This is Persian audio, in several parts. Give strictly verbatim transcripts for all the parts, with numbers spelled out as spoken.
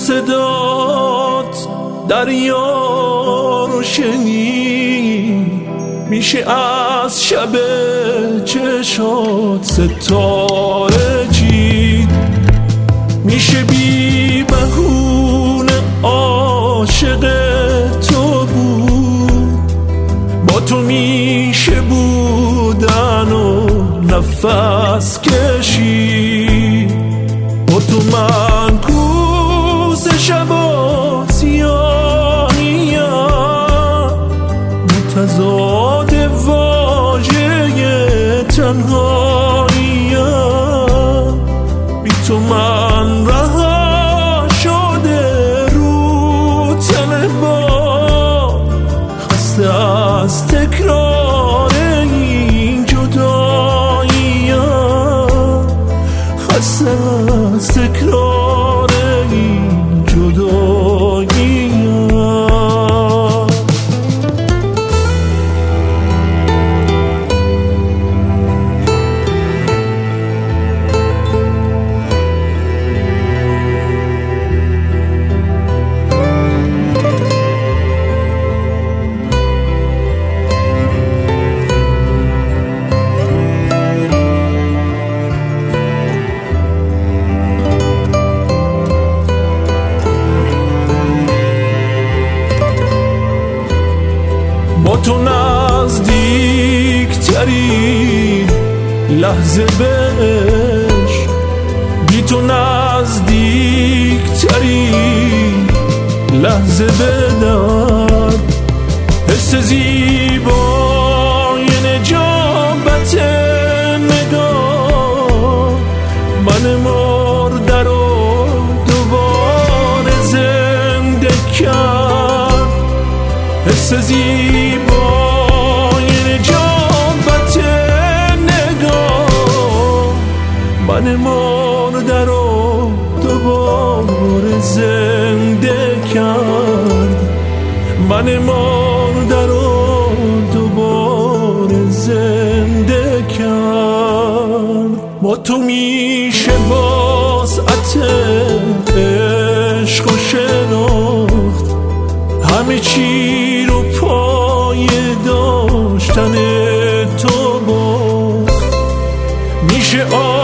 صدات دریا رو شنید، میشه از شب چشات ستاره چید، میشه بی بهونه عاشق تو بود، با تو میشه بودن و نفس کشید، با تو من کوس شب و سیانیم، متضاد واژه تنهاییم، بی تو من رها شده رو تن با، خسته از تکرار این جداییم، خسته از تکرار این جداییم. با تو نزدیک ترین لحظه بهش، بی تو نزدیک ترین لحظه به درد، حس زیبای نجابت نگاه، من مرده رو دوباره زنده کرد، حس زیبای نجابت نگاه، من مرده رو دوباره زنده کرد، من مرده رو دوباره زنده کرد. با تو میشه وسعت عشق و شناخت، همه چی رو پای داشتن تو باخت، میشه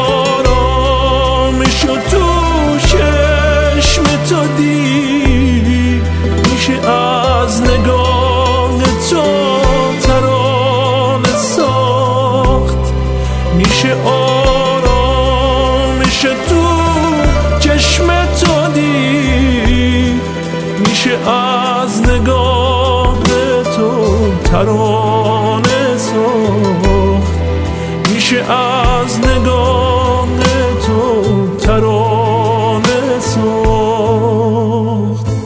آرامش و تو چشم تو دید، میشه از نگاه تو ترانه ساخت، میشه آرامش تو چشم تو دید، میشه از نگاه تو ترانه ساخت، میشه از نگاه تو ترانه ساخت.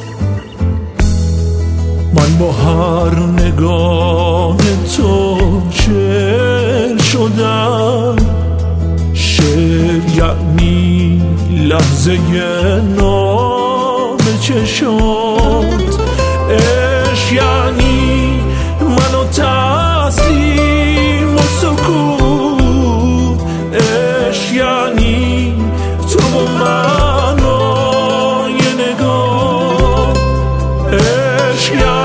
من با هر نگاه تو شعر شدم، شعر یعنی لحظه نام چشات، عشق یعنی منو تسلیم و سکوت، عشق یعنی تو و معنای نگاه، عشق یعنی